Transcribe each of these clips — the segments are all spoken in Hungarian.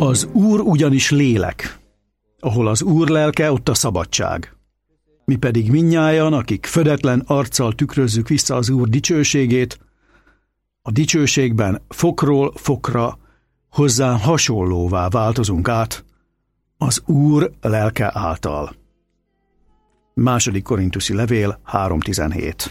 Az Úr ugyanis lélek. Ahol az Úr lelke, ott a szabadság. Mi pedig mindnyájan, akik födetlen arccal tükrözzük vissza az Úr dicsőségét, a dicsőségben fokról fokra hozzá hasonlóvá változunk át az Úr lelke által. 2. Korinthusi levél 3.17.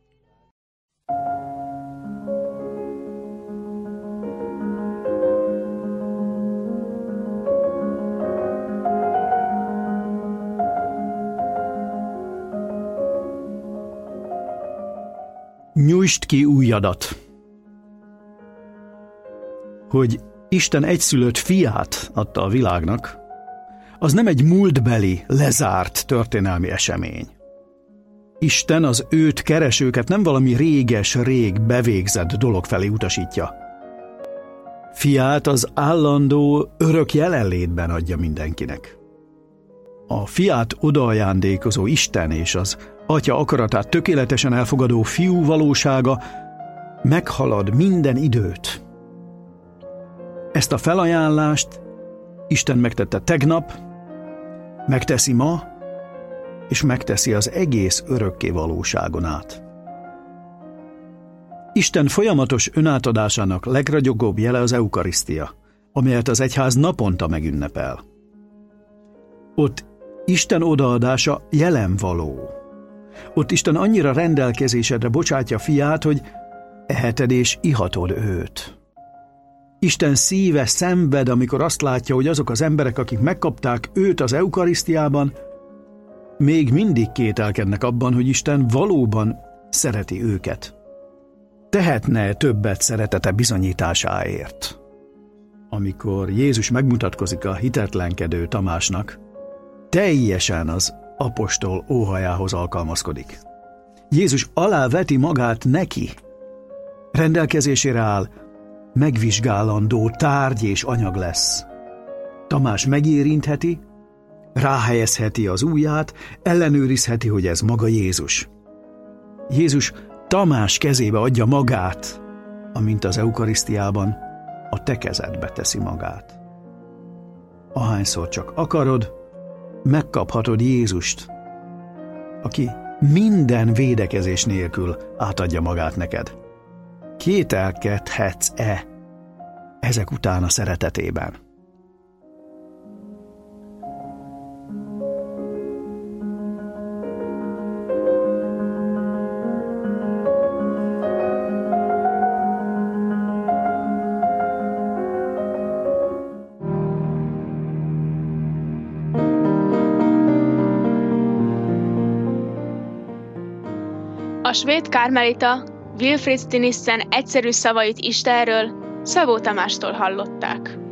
Nyújtsd ki ujjadat! Hogy Isten egyszülött fiát adta a világnak, az nem egy múltbeli, lezárt történelmi esemény. Isten az őt keresőket nem valami rég bevégzett dolog felé utasítja. Fiát az állandó, örök jelenlétben adja mindenkinek. A fiát odaajándékozó Isten és az Atya akaratát tökéletesen elfogadó fiú valósága meghalad minden időt. Ezt a felajánlást Isten megtette tegnap, megteszi ma, és megteszi az egész örökké valóságon át. Isten folyamatos önátadásának legragyogóbb jele az eukarisztia, amelyet az egyház naponta megünnepel. Ott Isten odaadása jelen való. Ott Isten annyira rendelkezésedre bocsátja fiát, hogy eheted és ihatod őt. Isten szíve szenved, amikor azt látja, hogy azok az emberek, akik megkapták őt az eukarisztiában, még mindig kételkednek abban, hogy Isten valóban szereti őket. Tehetne többet szeretete bizonyításáért? Amikor Jézus megmutatkozik a hitetlenkedő Tamásnak, teljesen az apostol óhajához alkalmazkodik. Jézus aláveti magát neki. Rendelkezésére áll, megvizsgálandó tárgy és anyag lesz. Tamás megérintheti, ráhelyezheti az ujját, ellenőrizheti, hogy ez maga Jézus. Jézus Tamás kezébe adja magát, amint az eukarisztiában a te kezedbe teszi magát. Ahányszor csak akarod, megkaphatod Jézust, aki minden védekezés nélkül átadja magát neked. Kételkedhetsz-e ezek után a szeretetében? A svéd karmelita Wilfrid Stinissen egyszerű szavait Istenről Szabó Tamástól hallották.